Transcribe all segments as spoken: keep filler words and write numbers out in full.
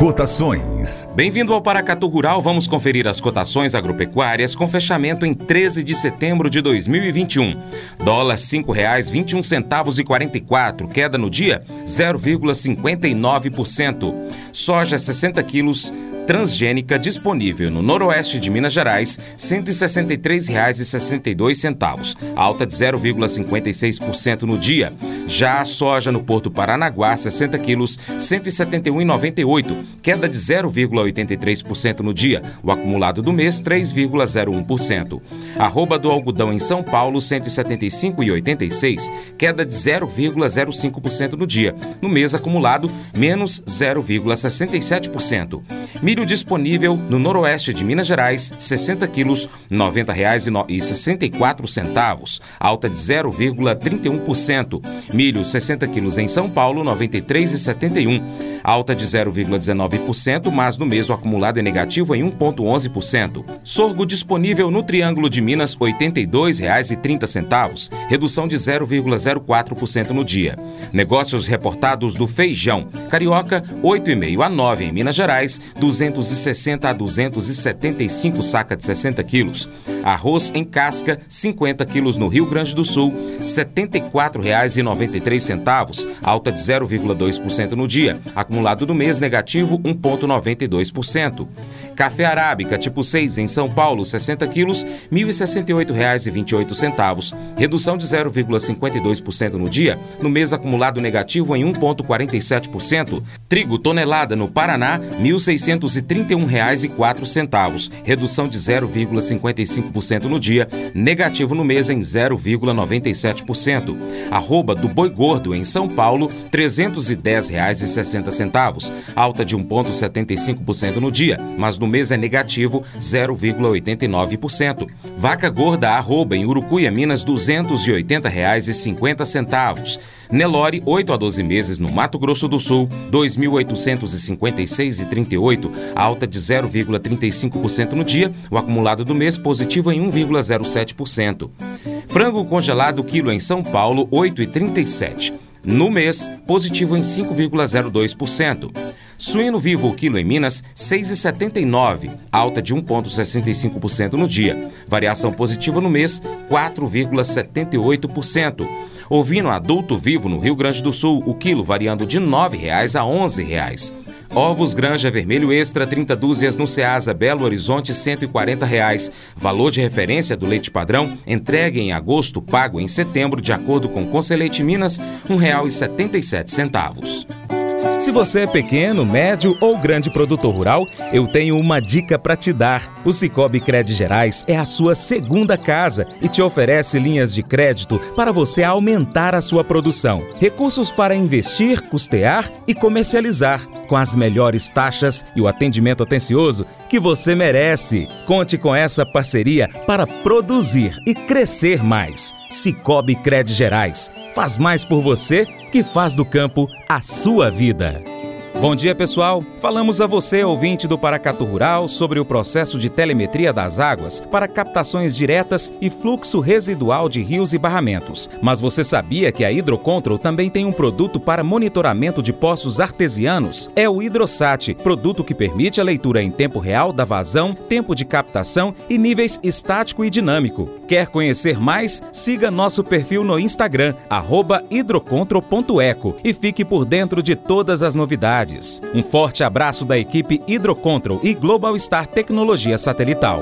Cotações. Bem-vindo ao Paracatu Rural. Vamos conferir as cotações agropecuárias com fechamento em treze de setembro de dois mil e vinte e um. Dólar cinco reais e vinte e um centavos e quarenta e quatro, queda no dia zero vírgula cinquenta e nove por cento. Soja sessenta quilos transgênica disponível no noroeste de Minas Gerais, cento e sessenta e três reais e sessenta e dois centavos, alta de zero vírgula cinquenta e seis por cento no dia. Já a soja no Porto Paranaguá, sessenta quilos, cento e setenta e um reais e noventa e oito centavos, queda de zero vírgula oitenta e três por cento no dia. O acumulado do mês, três vírgula zero um por cento. Arroba do algodão em São Paulo, cento e setenta e cinco reais e oitenta e seis centavos, queda de zero vírgula zero cinco por cento no dia. No mês acumulado, menos zero vírgula sessenta e sete por cento. Milho disponível no noroeste de Minas Gerais, sessenta quilos, noventa reais e sessenta e quatro centavos, alta de zero vírgula trinta e um por cento. Milho sessenta quilos em São Paulo, noventa e três reais e setenta e um centavos, alta de zero vírgula dezenove por cento, mas no mês o acumulado é negativo em um vírgula onze por cento. Sorgo disponível no Triângulo de Minas, oitenta e dois reais e trinta centavos, redução de zero vírgula zero quatro por cento no dia. Negócios reportados do feijão. Carioca, oito vírgula cinco a nove em Minas Gerais, duzentos e sessenta a duzentos e setenta e cinco saca de sessenta quilos. Arroz em casca, cinquenta quilos no Rio Grande do Sul, setenta e quatro reais e noventa e três centavos, alta de zero vírgula dois por cento no dia. Acumulado do mês negativo, um vírgula noventa e dois por cento. Café arábica tipo seis em São Paulo, sessenta quilos, mil e sessenta e oito reais e vinte e oito centavos, redução de zero vírgula cinquenta e dois por cento no dia, no mês acumulado negativo em um vírgula quarenta e sete por cento. Trigo tonelada no Paraná, mil seiscentos e trinta e um reais e quatro centavos, redução de zero vírgula cinquenta e cinco por cento no dia, negativo no mês em zero vírgula noventa e sete por cento. Arroba do boi gordo em São Paulo, trezentos e dez reais e sessenta centavos, alta de um vírgula setenta e cinco por cento no dia, mas no mês é negativo zero vírgula oitenta e nove por cento. Vaca gorda arroba em Urucuia, Minas, duzentos e oitenta reais e cinquenta centavos. Nelore, oito a doze meses no Mato Grosso do Sul, dois mil oitocentos e cinquenta e seis reais e trinta e oito centavos, alta de zero vírgula trinta e cinco por cento no dia, o acumulado do mês positivo em um vírgula zero sete por cento. Frango congelado quilo em São Paulo, oito reais e trinta e sete centavos. No mês, positivo em cinco vírgula zero dois por cento. Suíno vivo o quilo em Minas, seis reais e setenta e nove centavos, alta de um vírgula sessenta e cinco por cento no dia. Variação positiva no mês, quatro vírgula setenta e oito por cento. Ovino adulto vivo no Rio Grande do Sul, o quilo variando de nove reais a onze reais. Ovos Granja Vermelho Extra, trinta dúzias no Ceasa Belo Horizonte, cento e quarenta reais. Valor de referência do leite padrão, entregue em agosto, pago em setembro, de acordo com Conselheite Minas, um real e setenta e sete centavos. Se você é pequeno, médio ou grande produtor rural, eu tenho uma dica para te dar. O Sicoob Cred Gerais é a sua segunda casa e te oferece linhas de crédito para você aumentar a sua produção. Recursos para investir, custear e comercializar, com as melhores taxas e o atendimento atencioso que você merece. Conte com essa parceria para produzir e crescer mais. Sicoob Cred Gerais. Faz mais por você que faz do campo a sua vida. Bom dia, pessoal. Falamos a você, ouvinte do Paracatu Rural, sobre o processo de telemetria das águas para captações diretas e fluxo residual de rios e barramentos. Mas você sabia que a Hidrocontrol também tem um produto para monitoramento de poços artesianos? É o HidroSat, produto que permite a leitura em tempo real da vazão, tempo de captação e níveis estático e dinâmico. Quer conhecer mais? Siga nosso perfil no Instagram, arroba hidrocontrol ponto eco, e fique por dentro de todas as novidades. Um forte abraço da equipe Hidrocontrol e Global Star Tecnologia Satelital.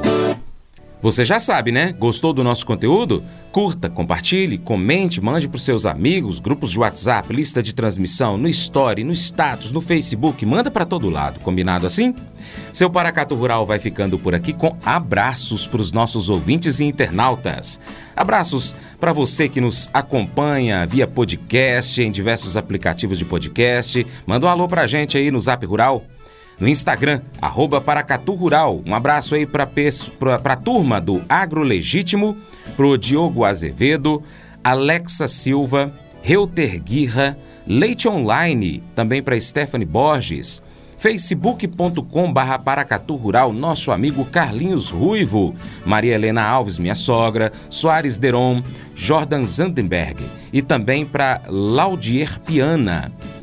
Você já sabe, né? Gostou do nosso conteúdo? Curta, compartilhe, comente, mande para os seus amigos, grupos de WhatsApp, lista de transmissão, no Story, no Status, no Facebook, manda para todo lado, combinado assim? Seu Paracatu Rural vai ficando por aqui com abraços para os nossos ouvintes e internautas. Abraços para você que nos acompanha via podcast, em diversos aplicativos de podcast. Manda um alô para a gente aí no Zap Rural. No Instagram, arroba Paracatu Rural. Um abraço aí para a turma do Agro Legítimo, pro Diogo Azevedo, Alexa Silva, Reuter Guirra, Leite Online, também para Stephanie Borges, facebook ponto com barra Paracatu Rural, nosso amigo Carlinhos Ruivo, Maria Helena Alves, minha sogra, Soares Deron, Jordan Zandenberg, e também para Laudier Piana.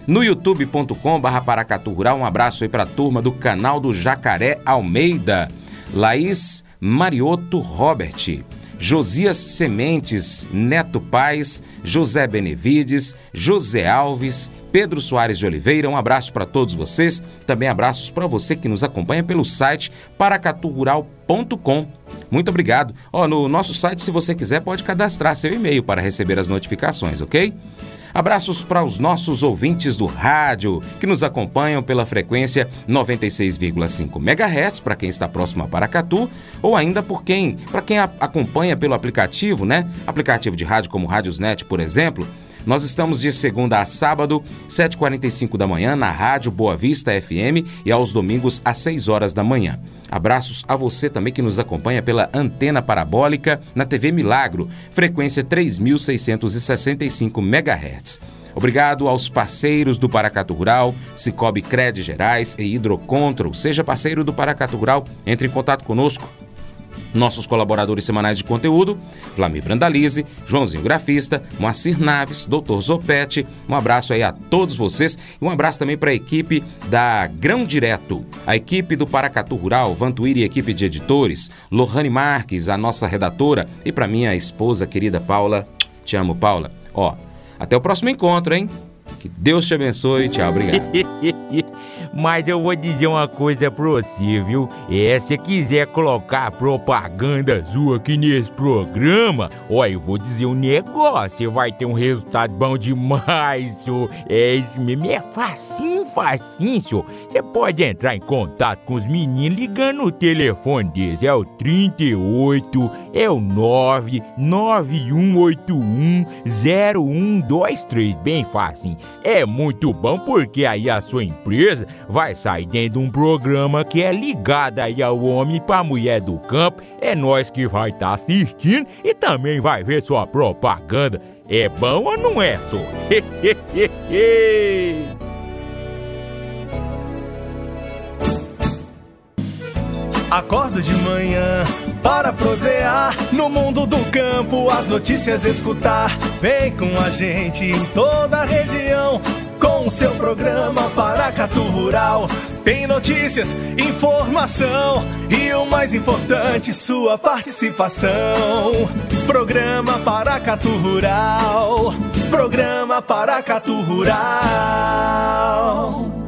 no youtube ponto com barra Paracatu Rural. Um abraço aí para a turma do canal do Jacaré Almeida, Laís Marioto Robert, Josias Sementes, Neto Paz, José Benevides, José Alves, Pedro Soares de Oliveira. Um abraço para todos vocês. Também abraços para você que nos acompanha pelo site paracatu rural ponto com. Muito obrigado. Ó, no nosso site, se você quiser, pode cadastrar seu e-mail para receber as notificações, ok? Abraços para os nossos ouvintes do rádio, que nos acompanham pela frequência noventa e seis vírgula cinco megahertz, para quem está próximo a Paracatu, ou ainda por quem, para quem a, acompanha pelo aplicativo, né? Aplicativo de rádio como Rádiosnet, por exemplo. Nós estamos de segunda a sábado, sete e quarenta e cinco da manhã, na Rádio Boa Vista F M e aos domingos às seis horas da manhã. Abraços a você também que nos acompanha pela antena parabólica na T V Milagro, frequência três mil seiscentos e sessenta e cinco megahertz. Obrigado aos parceiros do Paracatu Rural, Cicobi Cred Gerais e Hidrocontrol. Seja parceiro do Paracatu Rural, entre em contato conosco. Nossos colaboradores semanais de conteúdo, Flamir Brandalize, Joãozinho Grafista, Moacir Naves, doutor Zopete. Um abraço aí a todos vocês e um abraço também para a equipe da Grão Direto, a equipe do Paracatu Rural, Vantuíri e equipe de editores, Lohane Marques, a nossa redatora, e para minha esposa querida Paula. Te amo, Paula. Ó, até o próximo encontro, hein? Que Deus te abençoe. Tchau, obrigado. Mas eu vou dizer uma coisa pra você, viu? É, se quiser colocar propaganda sua aqui nesse programa, ó, eu vou dizer um negócio, você vai ter um resultado bom demais, senhor. É isso mesmo, é facinho, facinho, senhor. Você pode entrar em contato com os meninos ligando o telefone deles, é o trinta e oito, é o nove nove um oito um zero um dois três, bem facinho. É muito bom porque aí a sua empresa vai sair dentro de um programa que é ligado aí ao homem pra mulher do campo. É nós que vai estar tá assistindo e também vai ver sua propaganda. É bom ou não é, só? Acordo de manhã para prosear no mundo do campo, as notícias escutar. Vem com a gente em toda a região com o seu programa Paracatu Rural. Tem notícias, informação e o mais importante, sua participação. Programa Paracatu Rural. Programa Paracatu Rural.